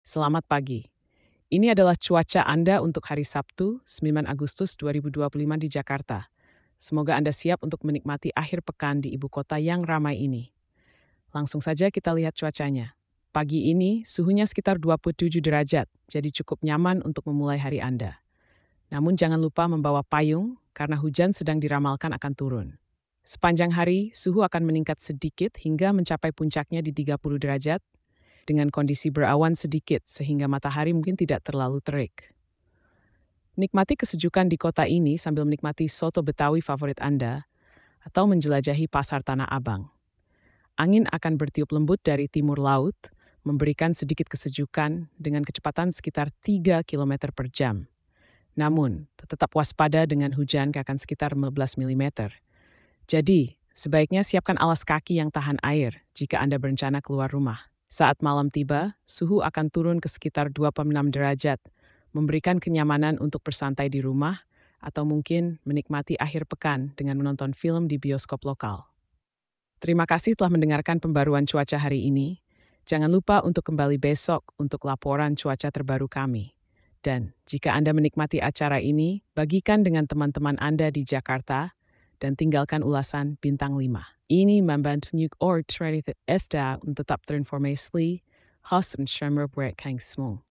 Selamat pagi. Ini adalah cuaca Anda untuk hari Sabtu, 9 Agustus 2025 di Jakarta. Semoga Anda siap untuk menikmati akhir pekan di ibu kota yang ramai ini. Langsung saja kita lihat cuacanya. Pagi ini suhunya sekitar 27 derajat, jadi cukup nyaman untuk memulai hari Anda. Namun jangan lupa membawa payung karena hujan sedang diramalkan akan turun. Sepanjang hari, suhu akan meningkat sedikit hingga mencapai puncaknya di 30 derajat dengan kondisi berawan sedikit sehingga matahari mungkin tidak terlalu terik. Nikmati kesejukan di kota ini sambil menikmati soto Betawi favorit Anda atau menjelajahi pasar Tanah Abang. Angin akan bertiup lembut dari timur laut, memberikan sedikit kesejukan dengan kecepatan sekitar 3 km per jam. Namun, tetap waspada dengan hujan akan sekitar 15 mm. Jadi, sebaiknya siapkan alas kaki yang tahan air jika Anda berencana keluar rumah. Saat malam tiba, suhu akan turun ke sekitar 26 derajat, memberikan kenyamanan untuk bersantai di rumah atau mungkin menikmati akhir pekan dengan menonton film di bioskop lokal. Terima kasih telah mendengarkan pembaruan cuaca hari ini. Jangan lupa untuk kembali besok untuk laporan cuaca terbaru kami. Dan jika Anda menikmati acara ini, bagikan dengan teman-teman Anda di Jakarta dan tinggalkan ulasan bintang 5. Ini membantu or untuk tetap terinformasi, host and streamer break semua.